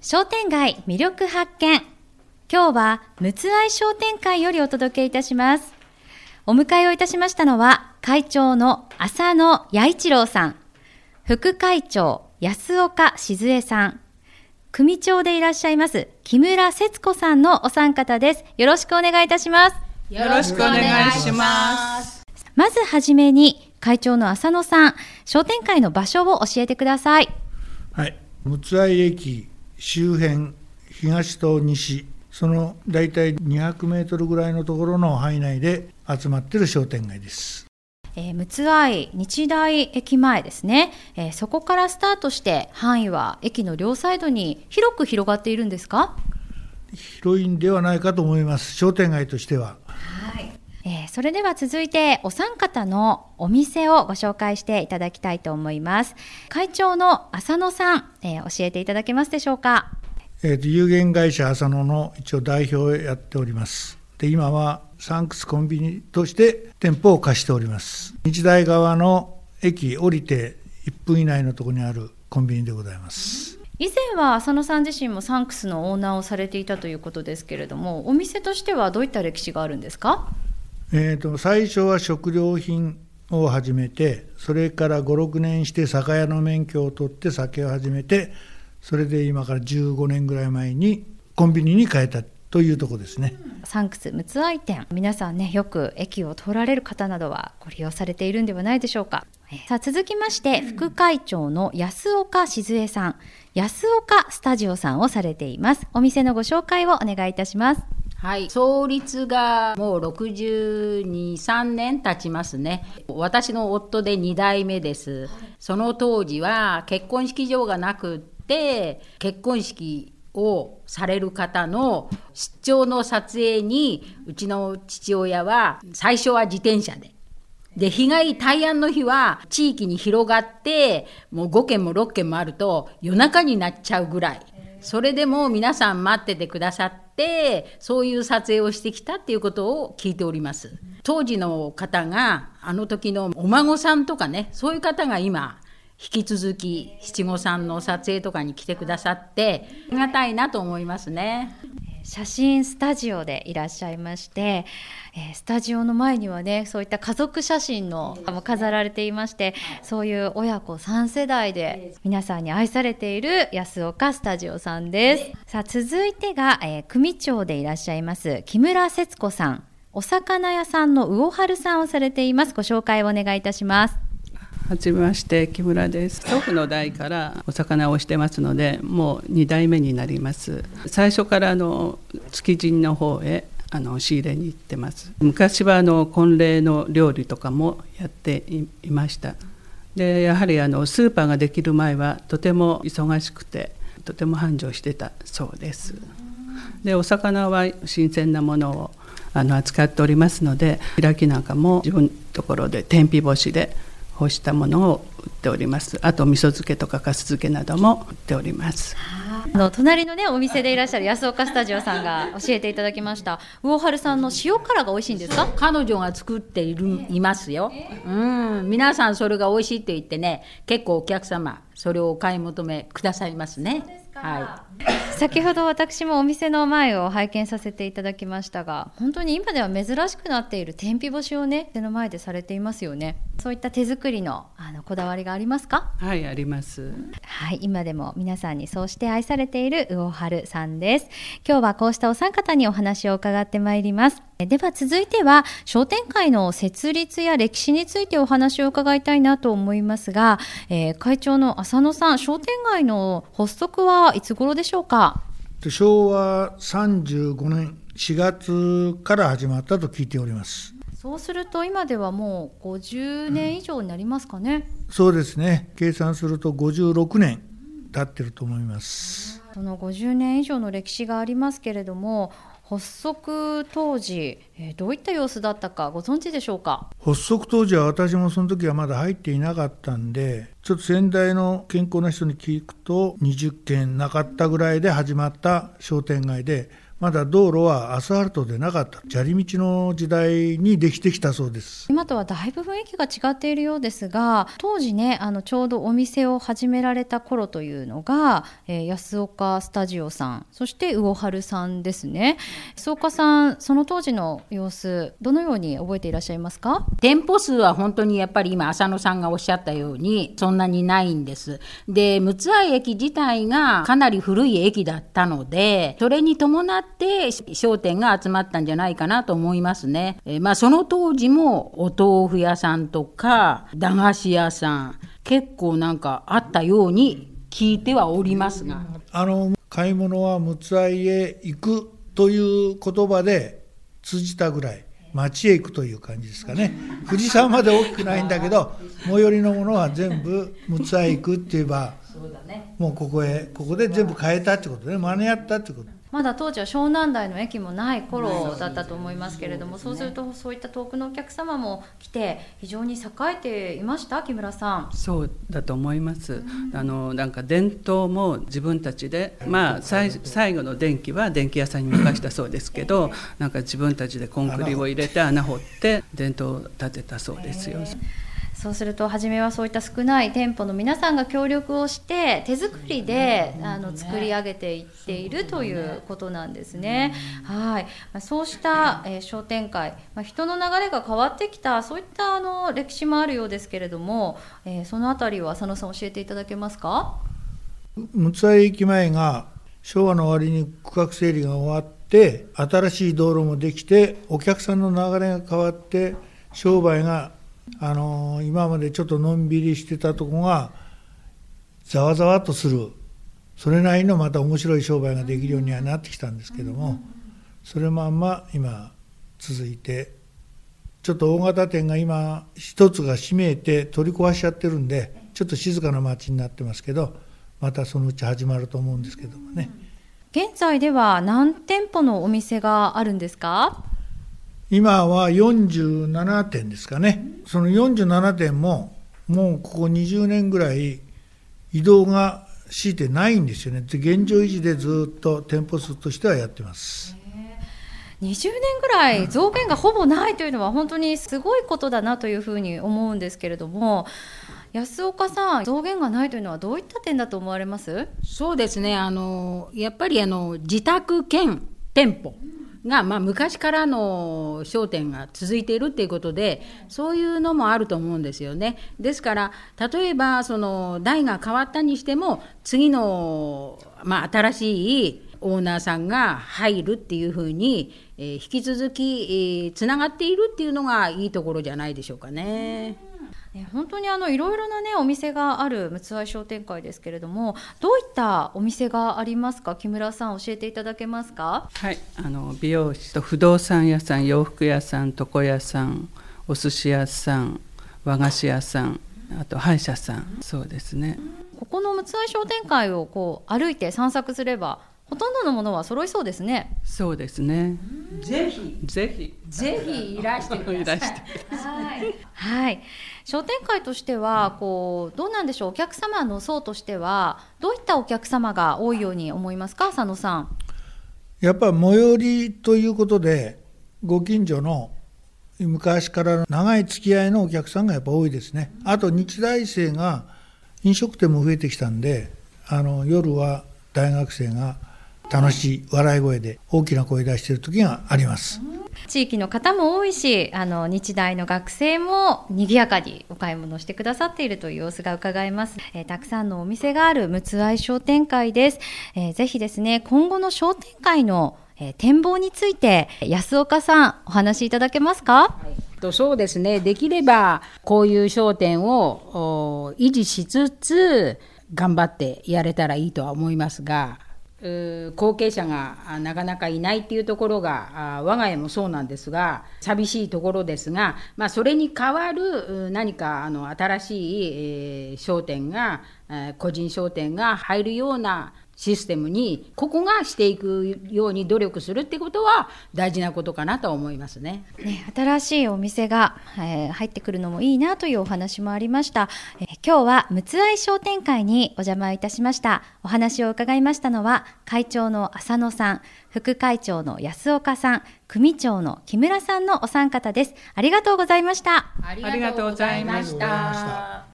商店街魅力発見。今日は陸奥愛商店会よりお届けいたします。お迎えをいたしましたのは会長の浅野弥一郎さん、副会長安岡静江さん、組長でいらっしゃいます木村節子さんのお三方です。よろしくお願いいたします。 よろしくお願いします。 まずはじめに会長の浅野さん、商店会の場所を教えてください。 はい、陸奥愛駅周辺、東と西、その大体200メートルぐらいのところの範囲内で集まっている商店街です。 陸奥愛日大駅前ですね、そこからスタートして範囲は駅の両サイドに広く広がっているんですか？ 広いんではないかと思います、商店街としては。 はい。それでは続いてお三方のお店をご紹介していただきたいと思います。会長の浅野さん、教えていただけますでしょうか？ 有限会社浅野の一応代表をやっております。で、今はサンクスコンビニとして店舗を貸しております。日大側の駅降りて1分以内のところにあるコンビニでございます。 以前は浅野さん自身もサンクスのオーナーをされていたということですけれども、お店としてはどういった歴史があるんですか？ 最初は食料品を始めて、それから5、6年して酒屋の免許を取って酒を始めて、それで今から15年ぐらい前にコンビニに変えたというところですね。 サンクス陸奥愛店、皆さんね、よく駅を通られる方などはご利用されているんではないでしょうか。さあ続きまして副会長の安岡静江さん、安岡スタジオさんをされています。お店のご紹介をお願いいたします。 はい、創立がもう62、3年経ちますね。私の夫で2代目です。その当時は結婚式場がなくって、結婚式をされる方の出張の撮影にうちの父親は最初は自転車で日がいい大安の日は地域に広がってもう5軒も6軒もあると夜中になっちゃうぐらい、それでも皆さん待っててくださって、そういう撮影をしてきたっていうことを聞いております。当時の方があの時のお孫さんとかね、そういう方が今引き続き七五三の撮影とかに来てくださってありがたいなと思いますね。 写真スタジオでいらっしゃいまして、スタジオの前にはね、そういった家族写真の飾られていまして、そういう親子3世代で皆さんに愛されている安岡スタジオさんです。さあ続いてが、組長でいらっしゃいます木村節子さん、お魚屋さんの魚春さんをされています。ご紹介をお願いいたします。 はじめまして、木村です。祖父の代からお魚をしてますので、もう2代目になります。最初から築地の方へ仕入れに行ってます。昔は婚礼の料理とかもやっていました。でやはりスーパーができる前はとても忙しくて、とても繁盛してたそうです。でお魚は新鮮なものを扱っておりますので、開きなんかも自分のところで天日干しで干したものを売っております。あと味噌漬けとか粕漬けなども売っております。 隣のねお店でいらっしゃる安岡スタジオさんが教えていただきました魚春さんの塩辛が美味しいんですか？ 彼女が作っていますよ。皆さんそれが美味しいって言ってね、結構お客様それをお買い求めくださいますね。はい、 先ほど私もお店の前を拝見させていただきましたが、本当に今では珍しくなっている天日干しをね、手の前でされていますよね。そういった手作りのこだわりがありますか？ はい、あります。 はい、今でも皆さんにそうして愛されている魚春さんです。今日はこうしたお三方にお話を伺ってまいります。では続いては商店会の設立や歴史についてお話を伺いたいなと思いますが、会長の浅野さん、商店街の発足はいつ頃でしょうか？ 昭和35年4月から始まったと聞いております。 そうすると今ではもう50年以上になりますかね。 そうですね、計算すると56年経ってると思います。 その50年以上の歴史がありますけれども、発足当時、どういった様子だったかご存知でしょうか？ 発足当時は私もその時はまだ入っていなかったんで、ちょっと先代の健康な人に聞くと20軒なかったぐらいで始まった商店街で、 まだ道路はアスファルトでなかった砂利道の時代にできてきたそうです。 今とはだいぶ雰囲気が違っているようですが、当時ねちょうどお店を始められた頃というのが、安岡スタジオさん、そして魚春さんですね。安岡さん、その当時の様子どのように覚えていらっしゃいますか？ 店舗数は本当にやっぱり今浅野さんがおっしゃったようにそんなにないんです。で、陸奥湾駅自体がかなり古い駅だったので、それに伴って商店が集まったんじゃないかなと思いますね。その当時もお豆腐屋さんとか駄菓子屋さん結構なんかあったように聞いてはおりますが、 買い物は陸奥湾へ行くという言葉で通じたぐらい、町へ行くという感じですかね。富士山まで大きくないんだけど、最寄りのものは全部陸奥湾へ行くって言えば、もうここで全部変えたってことね、真似やったってこと。 まだ当時は湘南台の駅もない頃だったと思いますけれども、そうするとそういった遠くのお客様も来て非常に栄えていました？木村さん。 そうだと思います。なんか電灯も自分たちで、最後の電気は電気屋さんに任したそうですけど、なんか自分たちでコンクリを入れて穴掘って電灯を立てたそうですよ。 そうすると初めはそういった少ない店舗の皆さんが協力をして手作りで作り上げていっているということなんですね。はい。そうした、商店会、人の流れが変わってきた、そういった歴史もあるようですけれども、そのあたりは佐野さん教えていただけますか？ 陸奥湾駅前が昭和の終わりに区画整理が終わって新しい道路もできてお客さんの流れが変わって商売が今までちょっとのんびりしてたとこがざわざわとする、それなりのまた面白い商売ができるようにはなってきたんですけども、それまんま今続いて、ちょっと大型店が今一つが閉めて取り壊しちゃってるんでちょっと静かな街になってますけど、またそのうち始まると思うんですけどもね。 現在では何店舗のお店があるんですか？ 今は47店ですかね。その47店ももうここ20年ぐらい移動が強いてないんですよね。現状維持でずっと店舗数としてはやってます。 20年ぐらい増減がほぼないというのは本当にすごいことだなというふうに思うんですけれども、安岡さん、増減がないというのはどういった点だと思われます？ そうですね、やっぱり自宅兼店舗が、昔からの商店が続いているということで、そういうのもあると思うんですよね。ですから例えばその代が変わったにしても次の、新しいオーナーさんが入るっていうふうに、引き続き、つながっているっていうのがいいところじゃないでしょうかね。 本当にいろいろな、お店がある陸奥湾商店会ですけれども、どういったお店がありますか？木村さん、教えていただけますか？ はい、美容室と不動産屋さん、洋服屋さん、床屋さん、お寿司屋さん、和菓子屋さん、あと歯医者さん、そうですね。 ここの陸奥湾商店会を歩いて散策すればほとんどのものは揃いそうですね。 そうですね。 ぜひいらしてください。 はい、商店会としてはどうなんでしょう、お客様の層としてはどういったお客様が多いように思いますか？佐野さん。 やっぱり最寄りということで、ご近所の昔からの長い付き合いのお客さんがやっぱ多いですね。あと日大生が飲食店も増えてきたんで、夜は大学生が楽しい笑い声で大きな声出している時があります。 地域の方も多いし、日大の学生も賑やかにお買い物してくださっているという様子が伺えます。たくさんのお店がある陸奥湾商店会です。ぜひですね、今後の商店会の展望について安岡さん、お話しいただけますか？ そうですね、できればこういう商店を維持しつつ頑張ってやれたらいいとは思いますが、後継者がなかなかいないっていうところが我が家もそうなんですが寂しいところですが、それに代わる何か新しい商店が個人商店が入るようなシステムにここがしていくように努力するってことは大事なことかなと思いますね。 新しいお店が、入ってくるのもいいなというお話もありました。今日はむつあい商店会にお邪魔いたしました。お話を伺いましたのは会長の浅野さん、副会長の安岡さん、組長の木村さんのお三方です。ありがとうございました。 ありがとうございました。